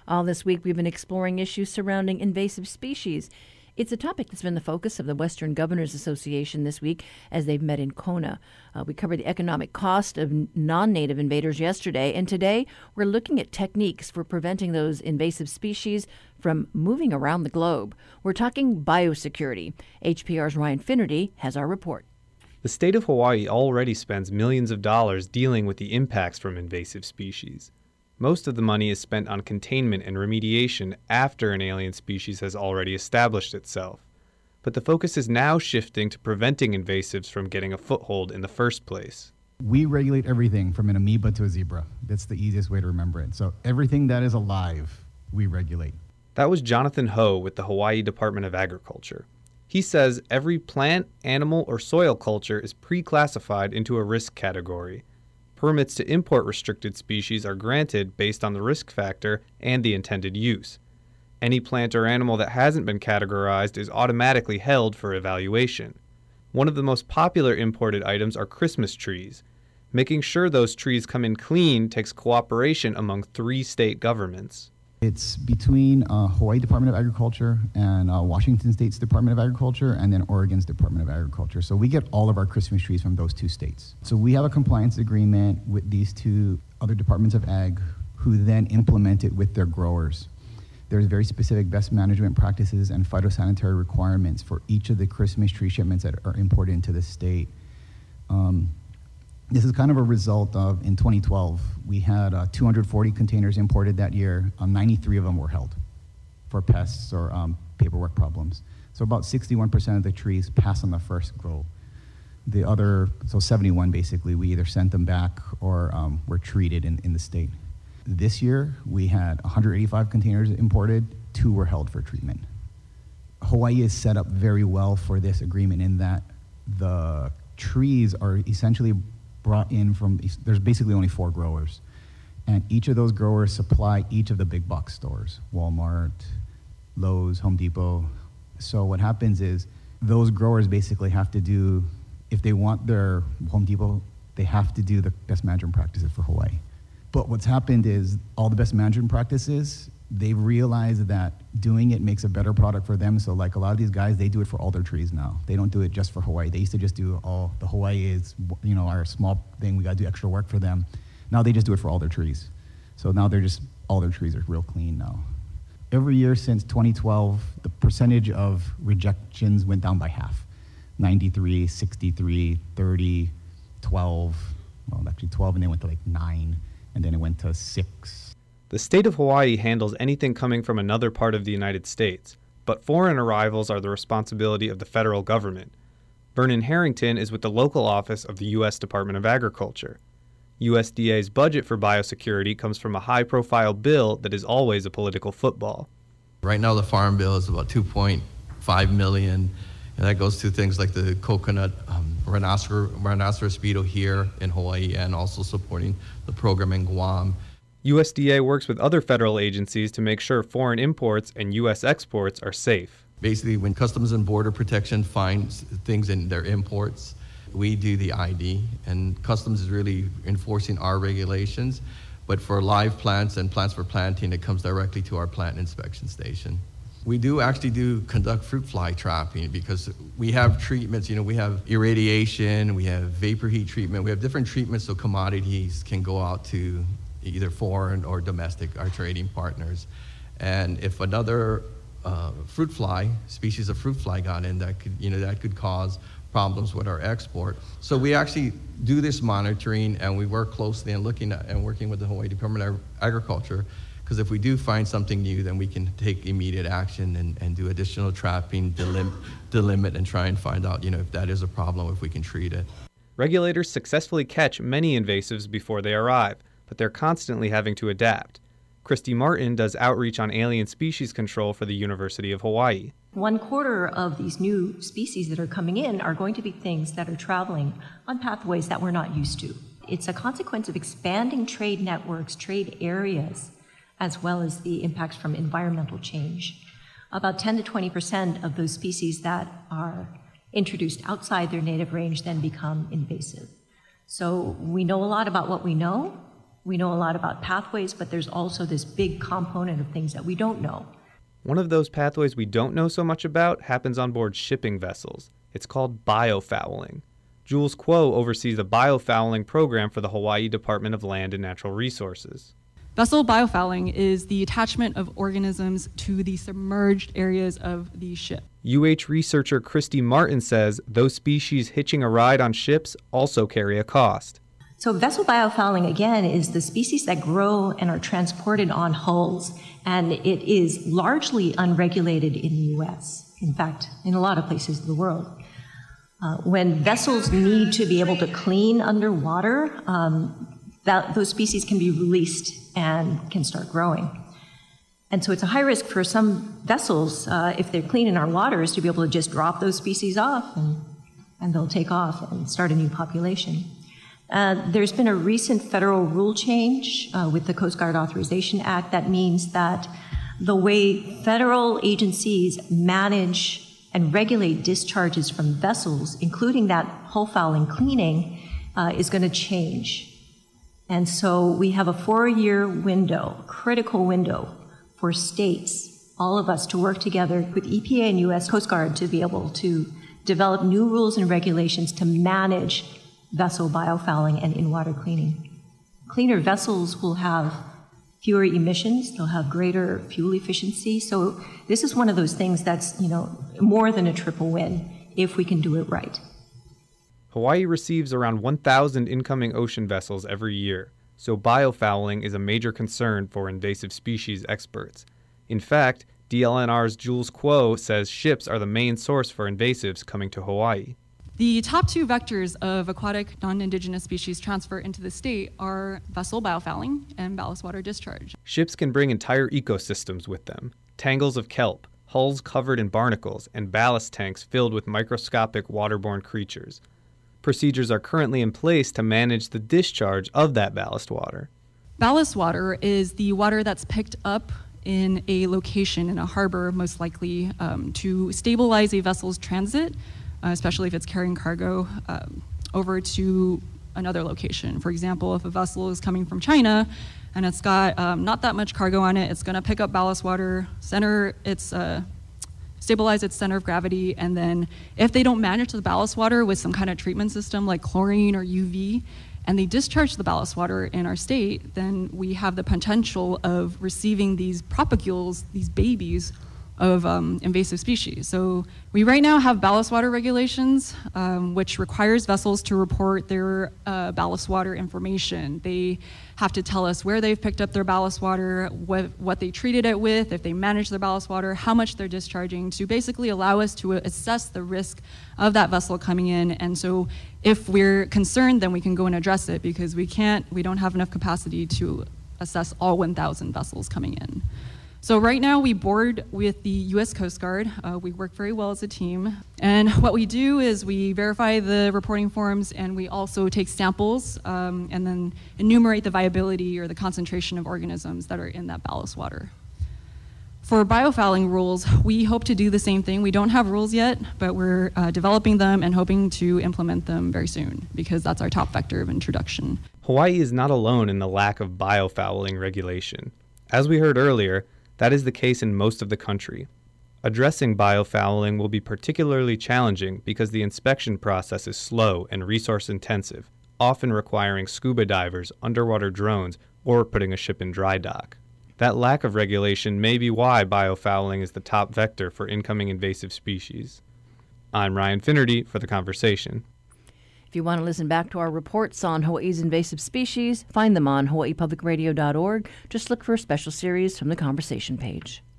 All this week, we've been exploring issues surrounding invasive species. It's a topic that's been the focus of the Western Governors Association this week as they've met in Kona. We covered the economic cost of non-native invaders yesterday, and today we're looking at techniques for preventing those invasive species from moving around the globe. We're talking biosecurity. HPR's Ryan Finnerty has our report. The state of Hawaii already spends millions of dollars dealing with the impacts from invasive species. Most of the money is spent on containment and remediation after an alien species has already established itself. But the focus is now shifting to preventing invasives from getting a foothold in the first place. We regulate everything from an amoeba to a zebra. That's the easiest way to remember it. So everything that is alive, we regulate. That was Jonathan Ho with the Hawaii Department of Agriculture. He says every plant, animal, or soil culture is pre-classified into a risk category. Permits to import restricted species are granted based on the risk factor and the intended use. Any plant or animal that hasn't been categorized is automatically held for evaluation. One of the most popular imported items are Christmas trees. Making sure those trees come in clean takes cooperation among 3 state governments. It's between Hawaii Department of Agriculture and Washington State's Department of Agriculture and then Oregon's Department of Agriculture. So we get all of our Christmas trees from those 2 states. So we have a compliance agreement with these 2 other departments of ag who then implement it with their growers. There's very specific best management practices and phytosanitary requirements for each of the Christmas tree shipments that are imported into the state. This is kind of a result of, in 2012, we had 240 containers imported that year. 93 of them were held for pests or paperwork problems. So about 61% of the trees pass on the first grow. The other, so 71 basically, we either sent them back or were treated in the state. This year, we had 185 containers imported, 2 were held for treatment. Hawaii is set up very well for this agreement in that the trees are essentially brought in from, there's basically only 4 growers. And each of those growers supply each of the big box stores, Walmart, Lowe's, Home Depot. So what happens is those growers basically have to do, if they want their Home Depot, they have to do the best management practices for Hawaii. But what's happened is all the best management practices, they've realized that doing it makes a better product for them. So like a lot of these guys, they do it for all their trees now. They don't do it just for Hawaii. They used to just do all, the Hawaii is, our small thing, we gotta do extra work for them. Now they just do it for all their trees. So now all their trees are real clean now. Every year since 2012, the percentage of rejections went down by half. 93, 63, 30, 12, well actually 12 and then went to like 9, and then it went to 6. The state of Hawaii handles anything coming from another part of the United States, but foreign arrivals are the responsibility of the federal government. Vernon Harrington is with the local office of the U.S. Department of Agriculture. USDA's budget for biosecurity comes from a high-profile bill that is always a political football. Right now the farm bill is about $2.5 million, and that goes to things like the coconut rhinoceros beetle here in Hawaii and also supporting the program in Guam. USDA works with other federal agencies to make sure foreign imports and U.S. exports are safe. Basically, when Customs and Border Protection finds things in their imports, we do the ID, and Customs is really enforcing our regulations. But for live plants and plants for planting, it comes directly to our plant inspection station. We do conduct fruit fly trapping because we have treatments, we have irradiation, we have vapor heat treatment, we have different treatments so commodities can go out to either foreign or domestic, our trading partners. And if another species of fruit fly got in, that could cause problems with our export. So we actually do this monitoring, and we work closely and working with the Hawaii Department of Agriculture, because if we do find something new, then we can take immediate action and do additional trapping, delimit, and try and find out, if that is a problem, if we can treat it. Regulators successfully catch many invasives before they arrive, but they're constantly having to adapt. Christy Martin does outreach on alien species control for the University of Hawaii. 1/4 of these new species that are coming in are going to be things that are traveling on pathways that we're not used to. It's a consequence of expanding trade networks, trade areas, as well as the impacts from environmental change. About 10 to 20% of those species that are introduced outside their native range then become invasive. So we know a lot about what we know, We know a lot about pathways, but there's also this big component of things that we don't know. One of those pathways we don't know so much about happens on board shipping vessels. It's called biofouling. Jules Kuo oversees a biofouling program for the Hawaii Department of Land and Natural Resources. Vessel biofouling is the attachment of organisms to the submerged areas of the ship. UH researcher Christy Martin says those species hitching a ride on ships also carry a cost. So vessel biofouling, again, is the species that grow and are transported on hulls, and it is largely unregulated in the U.S., in fact, in a lot of places in the world. When vessels need to be able to clean underwater, those species can be released and can start growing. And so it's a high risk for some vessels, if they're clean in our waters, to be able to just drop those species off and they'll take off and start a new population. There's been a recent federal rule change with the Coast Guard Authorization Act that means that the way federal agencies manage and regulate discharges from vessels, including that hull fouling cleaning, is going to change. And so we have a 4-year window, critical window, for states, all of us, to work together with EPA and U.S. Coast Guard to be able to develop new rules and regulations to manage vessel biofouling and in-water cleaning. Cleaner vessels will have fewer emissions, they'll have greater fuel efficiency. So this is one of those things that's, more than a triple win if we can do it right. Hawaii receives around 1,000 incoming ocean vessels every year, so biofouling is a major concern for invasive species experts. In fact, DLNR's Jules Kuo says ships are the main source for invasives coming to Hawaii. The top 2 vectors of aquatic non-indigenous species transfer into the state are vessel biofouling and ballast water discharge. Ships can bring entire ecosystems with them. Tangles of kelp, hulls covered in barnacles, and ballast tanks filled with microscopic waterborne creatures. Procedures are currently in place to manage the discharge of that ballast water. Ballast water is the water that's picked up in a location, in a harbor, most likely, to stabilize a vessel's transit, especially if it's carrying cargo, over to another location. For example, if a vessel is coming from China and it's got not that much cargo on it, it's going to pick up ballast water, stabilize its center of gravity, and then if they don't manage the ballast water with some kind of treatment system like chlorine or UV, and they discharge the ballast water in our state, then we have the potential of receiving these propagules, these babies, of invasive species. So we right now have ballast water regulations, which requires vessels to report their ballast water information. They have to tell us where they've picked up their ballast water, what they treated it with, if they manage their ballast water, how much they're discharging, to basically allow us to assess the risk of that vessel coming in. And so if we're concerned, then we can go and address it, because we don't have enough capacity to assess all 1,000 vessels coming in. So right now we board with the U.S. Coast Guard. We work very well as a team. And what we do is we verify the reporting forms, and we also take samples and then enumerate the viability or the concentration of organisms that are in that ballast water. For biofouling rules, we hope to do the same thing. We don't have rules yet, but we're developing them and hoping to implement them very soon, because that's our top vector of introduction. Hawaii is not alone in the lack of biofouling regulation. As we heard earlier, that is the case in most of the country. Addressing biofouling will be particularly challenging because the inspection process is slow and resource intensive, often requiring scuba divers, underwater drones, or putting a ship in dry dock. That lack of regulation may be why biofouling is the top vector for incoming invasive species. I'm Ryan Finnerty for The Conversation. If you want to listen back to our reports on Hawaii's invasive species, find them on hawaiipublicradio.org. Just look for a special series from The Conversation page.